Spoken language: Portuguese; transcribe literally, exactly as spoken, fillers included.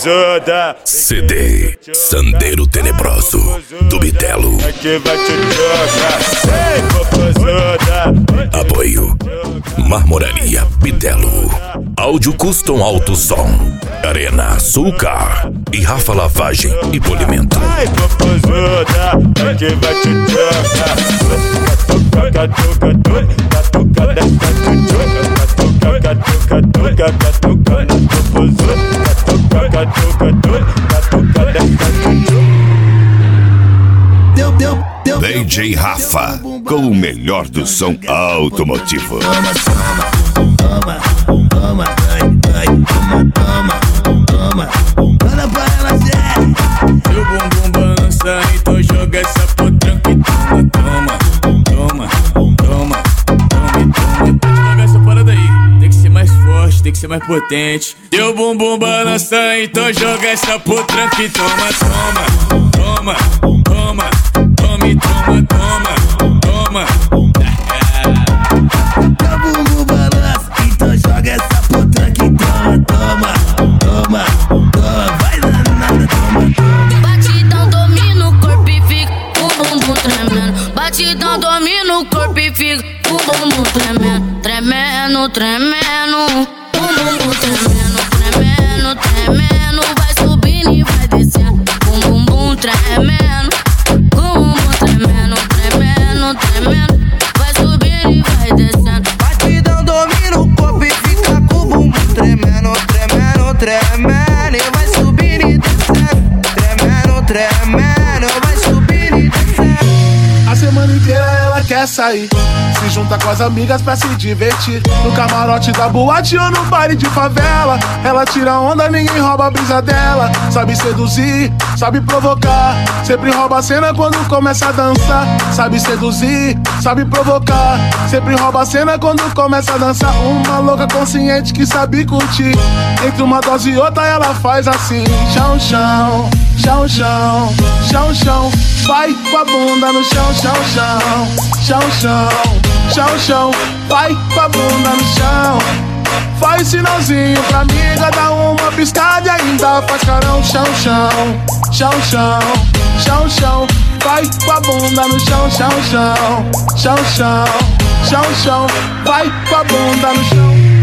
popozuda. C D Sandeiro Tenebroso do Bitelo. Aqui vai te jogar, ei, popozuda. Apoio Marmoraria Bitelo. Áudio Custom Alto Som. Arena Sulcar e Rafa Lavagem e Polimento. Ai, popozuda, aqui vai te jogar. Catuca, catuca, catuca, dessa chuchuca. Catuca, catuca, catuca, catuca, na popozuda. Catuca, catuca, catuca, dessa chuchuca. D J Rafa, com o melhor do som automotivo. Toma, toma, toma, toma, ai, ai, toma, toma, toma. Manda pra ela, sério. Seu bumbum balança, então joga essa potranca e toma, toma, toma, toma, toma, toma. Joga essa parada aí, tem que ser mais forte, tem que ser mais potente. Seu bumbum balança, então joga essa potranca e toma, toma, toma, toma, tome, toma, toma, toma. Teu bumbum balança, então joga essa potranca e toma, toma, toma, toma. Vai danada, toma, toma. Batidão domina o corpo e fica o bumbum tremendo. Batidão domina o corpo e fica o bumbum tremendo. Tremendo, tremendo. O bumbum tremendo, tremendo, tremendo. Vai subindo e vai descendo. O bumbum tremendo. O bumbum tremendo, tremendo, tremendo. Vai subindo e vai descendo. Batidão domina o corpo e fica com o bumbum tremendo, tremendo, tremendo. E vai subindo e descendo. Tremendo, tremendo. Vai subindo e descendo. A semana inteira ela quer sair, se junta com as amigas pra se divertir. No camarote da boate ou no baile de favela, ela tira onda, ninguém rouba a brisa dela. Sabe seduzir, sabe provocar, sempre rouba a cena quando começa a dançar. Sabe seduzir, sabe provocar, sempre rouba a cena quando começa a dançar. Uma louca consciente que sabe curtir, entre uma dose e outra ela faz assim. Chão, chão, chão, chão, chão, chão. Vai com a bunda no chão, chão, chão. Chão, chão, chão, chão. Vai com a bunda no chão. Faz sinalzinho pra amiga, dá uma piscada e ainda faz carão. Chão, chão, chão, chão, chão, chão. Vai com a bunda no chão, chão, chão. Chão, chão, chão, chão. Vai com a bunda no chão.